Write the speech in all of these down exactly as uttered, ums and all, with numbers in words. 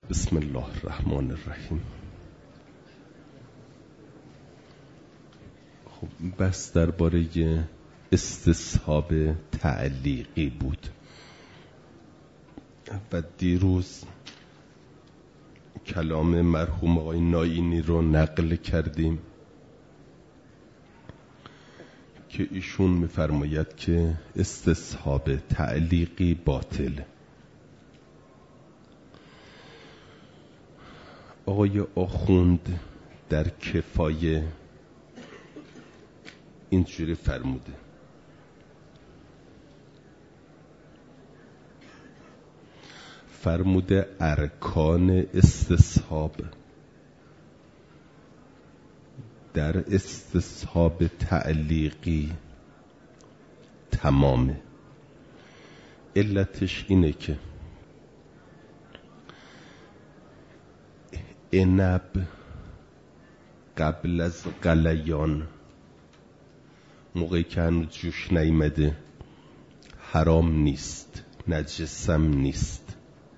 بسم الله الرحمن الرحیم. خب بس درباره استصحاب تعلیقی بود و دیروز کلام مرحوم آقای ناینی رو نقل کردیم که ایشون می‌فرماید که استصحاب تعلیقی باطل. آقای آخوند در کفایه اینجوری فرموده: فرموده ارکان استصحاب در استصحاب تعلیقی تمامه. علتش اینه که عنب قبل از غلیان موقعی که هنوز جوش نیامده حرام نیست، نجسم نیست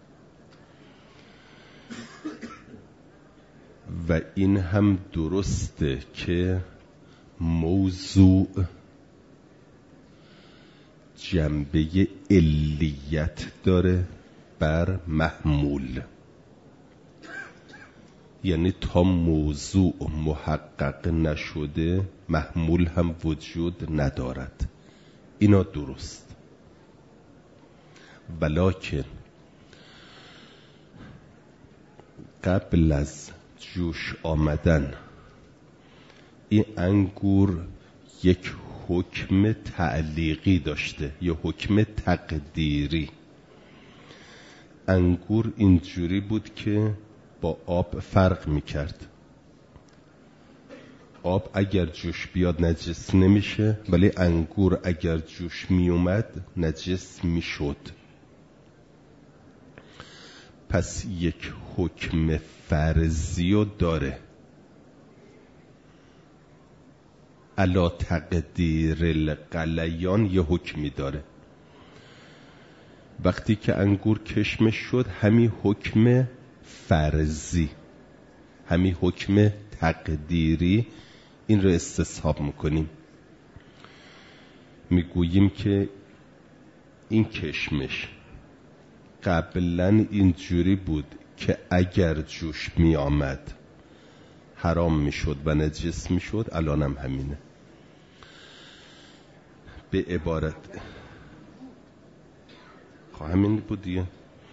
و این هم درسته که موضوع جنبه علیت داره بر محمول، یعنی تا موضوع محقق نشده محمول هم وجود ندارد. اینا درست، ولکن قبل از جوش آمدن این انگور یک حکم تعلیقی داشته یا حکم تقدیری. انگور اینجوری بود که با آب فرق میکرد. آب اگر جوش بیاد نجس نمیشه، ولی انگور اگر جوش میومد نجس میشد. پس یک حکم فرضی داره، علا تقدیر الغلیان یه حکمی داره. وقتی که انگور کشمش شد همین حکم فرضی، همین حکم تقدیری این رو استصحاب میکنیم. میگوییم که این کشمش قبلا اینجوری بود که اگر جوش می آمد حرام می شد و نجس می شد، الان هم همینه. به عبارت خواهم همین بود دیگه.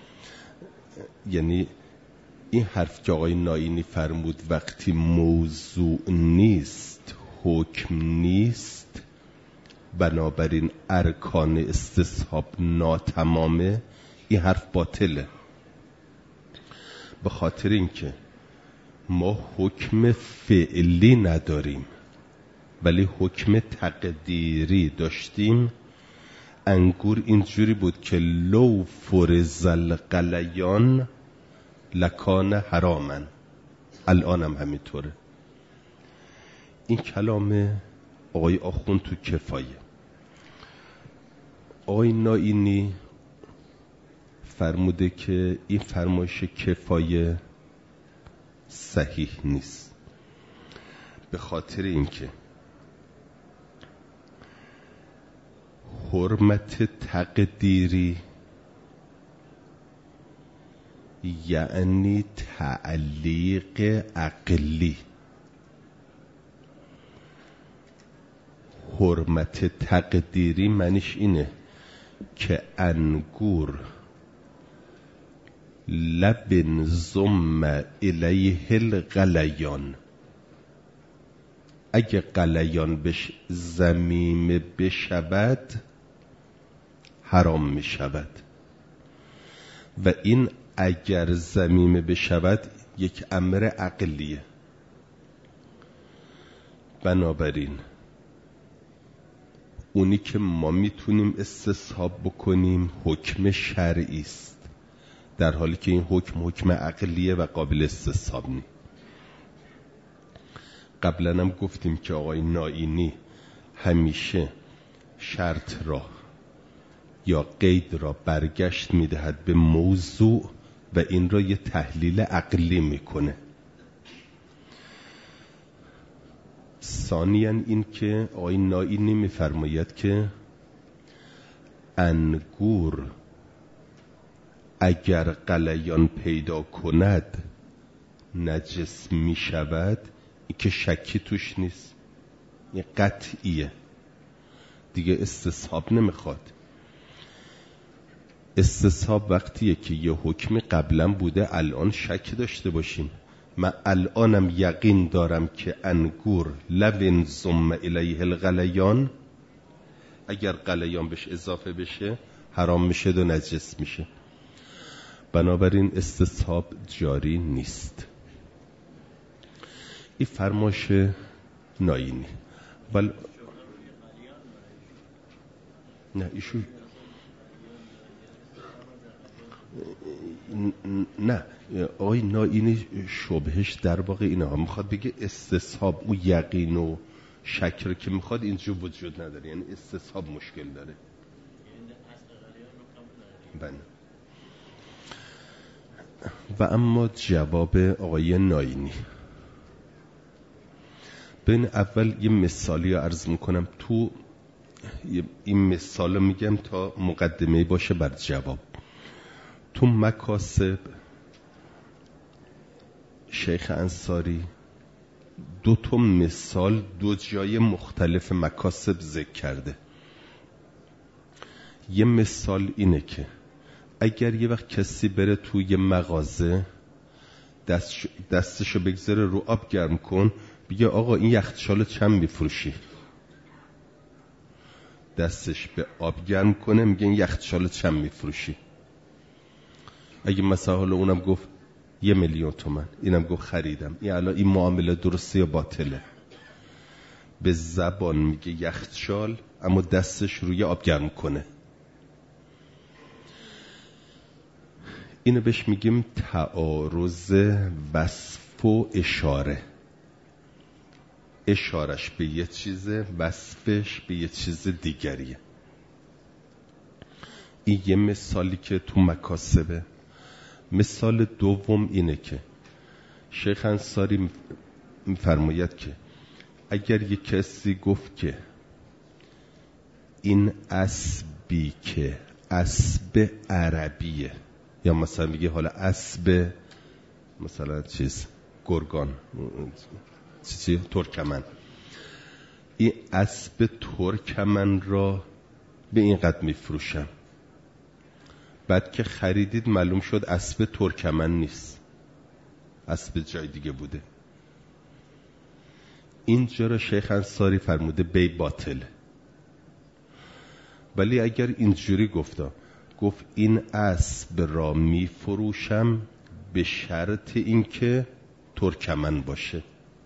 یعنی این حرف که آقای ناینی فرمود وقتی موضوع نیست حکم نیست، بنابراین ارکان استصحاب ناتمامه، این حرف باطله. به خاطر اینکه ما حکم فعلی نداریم ولی حکم تقدیری داشتیم. انگور اینجوری بود که لو فرض الغلیان لکان حراما، الان هم همینطوره. این کلام آقای آخوند تو کفایه. آقای ناینی فرموده که این فرمایش کفایه صحیح نیست، به خاطر اینکه حرمت تقدیری یعنی تعلیق عقلی. حرمت تقدیری معنیش اینه که انگور لبن زم الیه الغلیان، اگه غلیان بش زمیم بشود حرام می شود و این اگر زمیم بشود یک امر عقلیه. بنابراین اونی که ما میتونیم استصحاب بکنیم حکم شرعی است، در حالی که این حکم حکم عقلیه و قابل استصحاب نیست. قبلا هم گفتیم که آقای ناینی همیشه شرط را یا قید را برگشت میدهد به موضوع و این را یه تحلیل عقلی میکنه. ثانیاً این که آقای نائینی میفرماید که انگور اگر غلیان پیدا کند نجس می شود، این که شکی توش نیست، این قطعیه دیگه، استصحاب نمیخواد. استصحاب وقتیه که یه حکمی قبلا بوده الان شک داشته باشیم. من الانم یقین دارم که انگور لبن ثم الیه الغلیان، اگر غلیان بهش اضافه بشه حرام میشه و نجس میشه، بنابراین استصحاب جاری نیست. این فرمایش نائینی. ولی نه ایشون نه آقای نائینی شبهش در واقع اینه ها، میخواد بگه استصحاب او یقین و شکر که میخواد اینجا وجود نداره، یعنی استصحاب مشکل داره. بله. و اما جواب آقای نائینی، بین اول یه مثالی رو عرض میکنم، تو این مثال رو میگم تا مقدمه باشه بر جواب. تو مکاسب شیخ انصاری دو تا مثال دو جای مختلف مکاسب ذکر کرده. یه مثال اینه که اگر یه وقت کسی بره توی یه مغازه دست دستشو بگذاره رو آب گرم کن، بگه آقا این یخچال چند میفروشی؟ دستش به آب گرم کنه میگه این یخچال چند میفروشی؟ اگه مثلا حالا اونم گفت یه میلیون تومن، اینم گفت خریدم، این الان این معامله درسته یا باطله؟ به زبان میگه یخچال اما دستش روی آب گرم کنه. اینو بهش میگیم تعارض وصف و اشاره. اشارش به یه چیزه، وصفش به یه چیز دیگریه. این یه مثالی که تو مکاسبه. مثال دوم اینه که شیخ انصاری میفرماید که اگر یک کسی گفت که این اسبی که اسب عربیه، یا مثلا میگه حالا اسب مثلا چیز گرگان چیزی ترکمن، این اسب ترکمن را به این قدر میفروشم، بعد که خریدید معلوم شد اسب ترکمن نیست، اسب جای دیگه بوده، اینجا را شیخ انصاری فرموده بی باطل. ولی اگر اینجوری گفتا، گفت این اسب را میفروشم به شرط اینکه ترکمن باشه،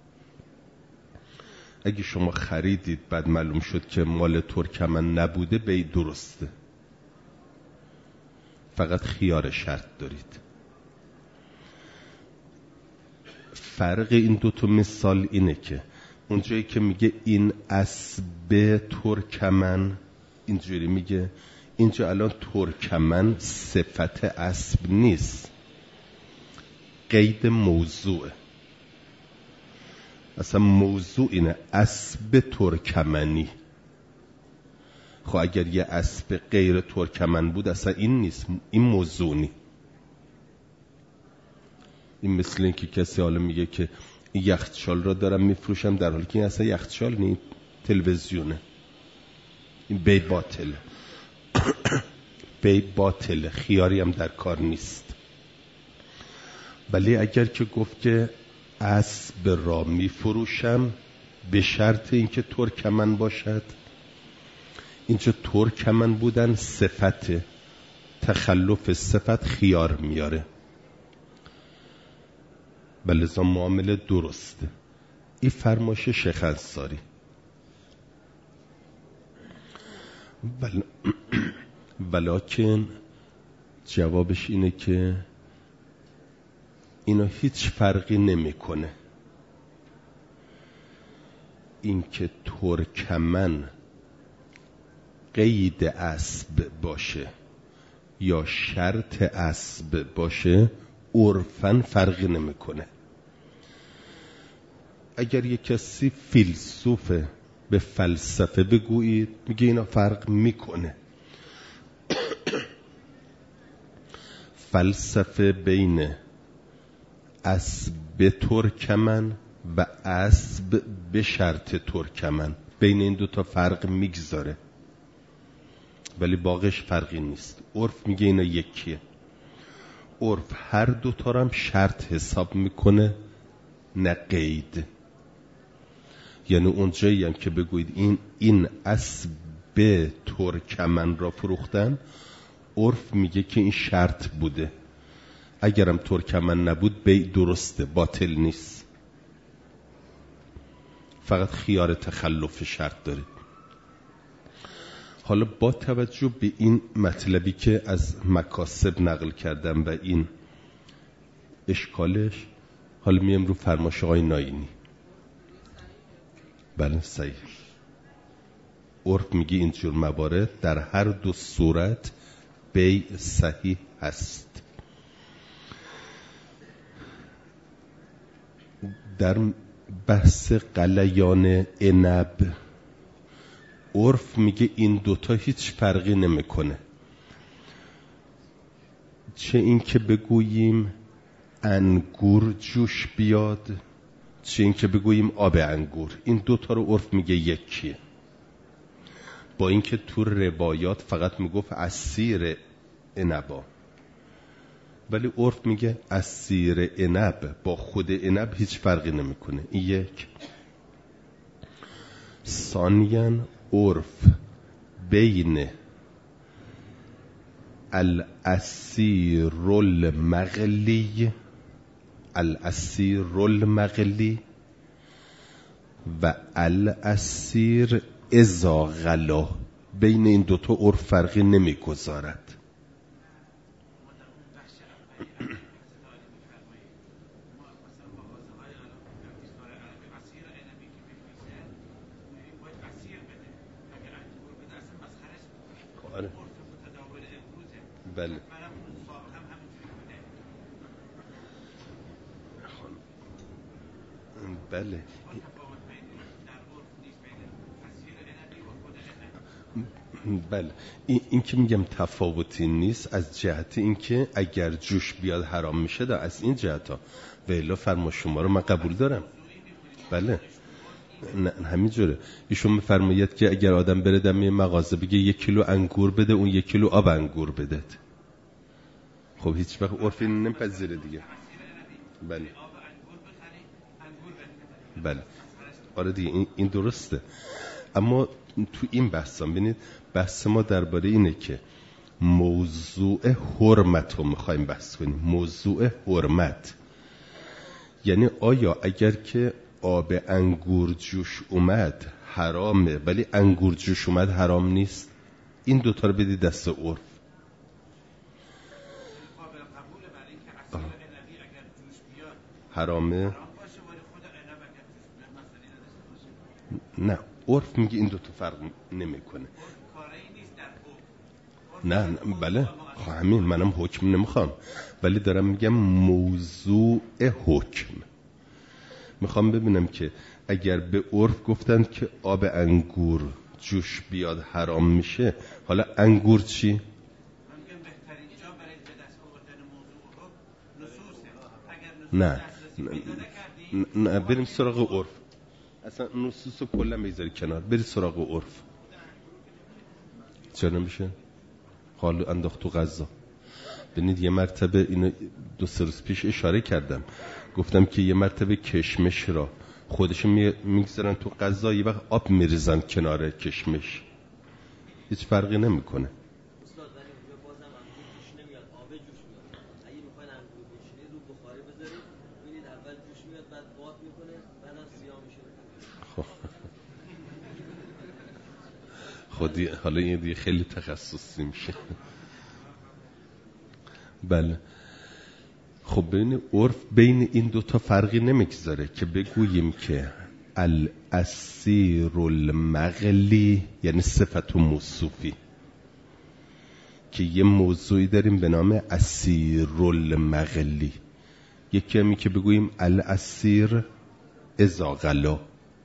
اگه شما خریدید بعد معلوم شد که مال ترکمن نبوده، بی درسته، فقط خیار شرط دارید. فرق این دو تا مثال اینه که اونجایی که میگه این اسب ترکمن اینجوری میگه، اینجا الان ترکمن صفت اسب نیست، قید موضوعه. اصلا موضوع اینه اسب ترکمنی. خب اگر یه اسب غیر ترکمن بود اصلا این نیست، این موضوع نی. این مثل این که کسی حالا میگه که این یخچال را دارم میفروشم، در حالی که این اصلا یخچال نی، تلویزیونه. این بی باطله. بی باطله، خیاری هم در کار نیست. ولی اگر که گفت که اسب را میفروشم به شرط اینکه ترکمن باشد، اینجا ترکمن بودن صفت، تخلف صفت خیار میاره، بلذا معامله درسته. این فرمایش شیخ انصاری. ول... ولیکن جوابش اینه که اینا هیچ فرقی نمیکنه. این که ترکمن قید اسب باشه یا شرط اسب باشه عرفاً فرقی نمیکنه. اگر یک کسی فیلسوفه به فلسفه بگویید میگه اینا فرق میکنه. فلسفه بین اسب ترکمن و اسب به شرط ترکمن، بین این دوتا فرق میگذاره، ولی باقیش فرقی نیست. عرف میگه اینا یکیه. عرف هر دوتا رو هم شرط حساب میکنه نه قید. یعنی اونجایی هم که بگویید این این اسب ترکمن را فروختن، عرف میگه که این شرط بوده، اگرم ترکمن نبود بیع درسته، باطل نیست، فقط خیار تخلف شرط داره. حالا با توجه به این مطلبی که از مکاسب نقل کردم و این اشکالش، حالا میم رو فرمایش آقای ناینی. بله صحیح. عرف میگه اینجور موارد در هر دو صورت بیع صحیح هست. در بحث قلیان عنب عرف میگه این دوتا هیچ فرقی نمیکنه، چه این که بگوییم انگور جوش بیاد، چه این که بگوییم آب انگور، این دوتا رو عرف میگه یکیه. با اینکه تو روایات فقط میگفت عصیر عنبا، ولی عرف میگه عصیر عنب با خود عنب هیچ فرقی نمیکنه. این یک. ثانیاً عرف بین العصیر المغلی العصیر المغلی و العصیر اذا غلا، بین این دوتا عرف فرقی نمیگذارد. بله بله بله این, این که میگم تفاوتی نیست از جهت این که اگر جوش بیاد حرام میشه، در از این جهت ها و الا فرما شما رو من قبول دارم. بله نه همینجوره. ایشون میفرماید که اگر آدم بره دم مغازه بگه یک کیلو انگور بده، اون یک کیلو آب انگور بده، خب هیچ وقت عرفی نمیپذیره دیگه. بله بله آره دیگه این, این درسته. اما تو این بحثا ببینید بحث ما درباره اینه که موضوع حرمت رو میخوایم بحث کنیم. موضوع حرمت یعنی آیا اگر که آب انگور جوش اومد حرامه ولی انگور جوش اومد حرام نیست؟ این دوتا رو بدید دست عرف. حرامه؟ نه عرف میگه این دوتا فرق نمیکنه. نه, نه بله خب همین منم حکم نمیخوام، ولی دارم میگم موضوع حکم. میخوام ببینم که اگر به عرف گفتن که آب انگور جوش بیاد حرام میشه، حالا انگور چی؟ نه نه, نه بریم سراغ عرف. اصلا نصوص رو کلا میذاری کنار، بری سراغ عرف. چرا نمیشه؟ حالا انداخت تو غذا. ببینید یه مرتبه اینو دو سه روز پیش اشاره کردم، گفتم که یه مرتبه کشمش را خودش میگذارن تو غذا، یه وقت آب میریزن کنار کشمش، هیچ فرقی نمیکنه. خودی حالا این دیگه خیلی تخصصی میشه. بله خب ببین عرف بین این دوتا فرقی نمیگذاره که بگوییم که العصیر المغلی یعنی صفت و موصوفی، که یه موضوعی داریم به نام اسیرالمغلی. یکی همی که بگوییم الاسیر اذا غلا.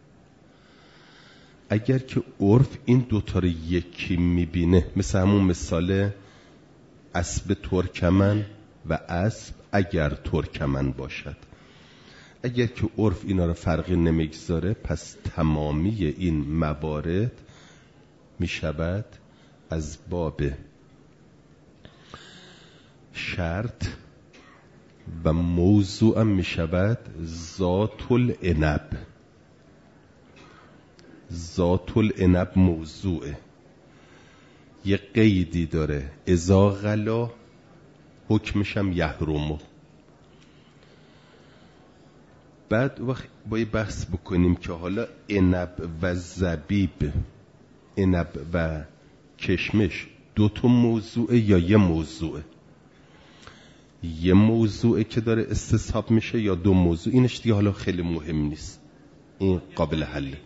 اگر که عرف این دوتا رو یکی میبینه، مثل همون مثال اسب ترکمن و اسب اگر ترکمن باشد، اگر که عرف اینا رو فرقی نمیگذاره، پس تمامی این موارد میشود از باب شرط و موضوع هم میشود ذات العنب. ذات العنب موضوعه، یه قیدی داره، اذا غلا حکمش هم یحرمه. بعد وقت باید بحث بکنیم که حالا عنب و زبیب، عنب و کشمش دو تا موضوعه یا یه موضوعه؟ یه موضوعه که داره استصحاب میشه یا دو موضوع؟ اینش دیگه حالا خیلی مهم نیست، این قابل حله.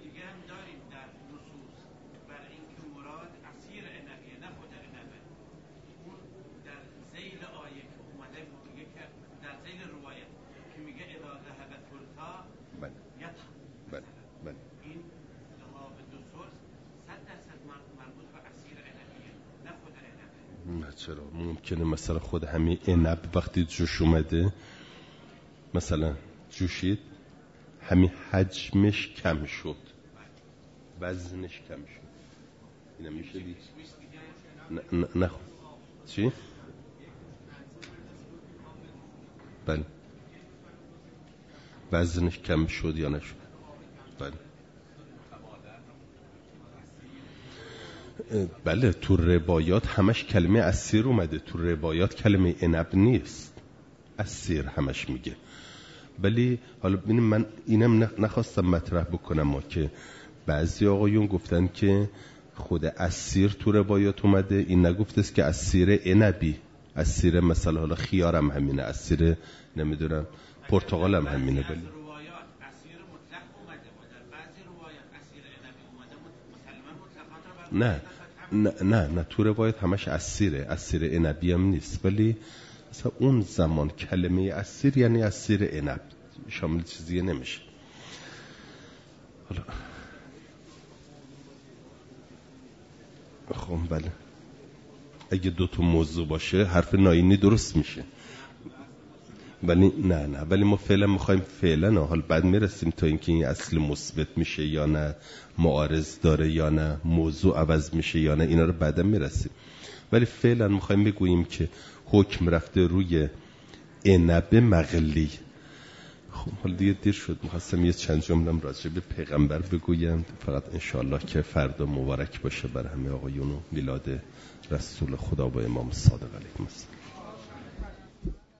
چرا ممکنه مثلا خود همین عنب وقتی جوش اومده، مثلا جوشید، همین حجمش کم شد، وزنش کم شد، اینا میشه دید؟ نه نه نه چی؟ بله وزنش کم شد یا نشد؟ بله بله تو روایات همش کلمه اسیر اومده، تو روایات کلمه عنب نیست، اسیر همش میگه. ولی حالا ببینیم، من اینم نخواستم مطرح بکنم، ما که بعضی آقایون گفتن که خود اسیر تو روایات اومده، این نگفته است که اسیر عنبی، اسیر مثلا حالا خیارم همینه، اسیر نمیدونم پرتقال هم همینه. ولی نه نه نه نه تو روایت همش اسیره، اسیر عنبی هم نیست. ولی مثلا اون زمان کلمه اسیر یعنی اسیر عنب، شامل چیزی نمیشه. حالا خب بله، اگه دو تا موضوع باشه حرف ناینی درست میشه. ولی نه نه ولی ما فعلا میخوایم فعلا، حال بعد میرسیم تا اینکه این اصل مثبت میشه یا نه، معارض داره یا نه، موضوع عوض میشه یا نه، اینا رو بعدا میرسیم. ولی فعلا میخوایم بگوییم که حکم رفته روی عنب مغلی. خب حالا دیگه دیر شد، میخواستم یه چند جمله راجع به پیغمبر بگویم، فقط انشالله که فردا مبارک باشه بر همه آقایون و میلاد رسول خدا با امام صادق علیه السلام.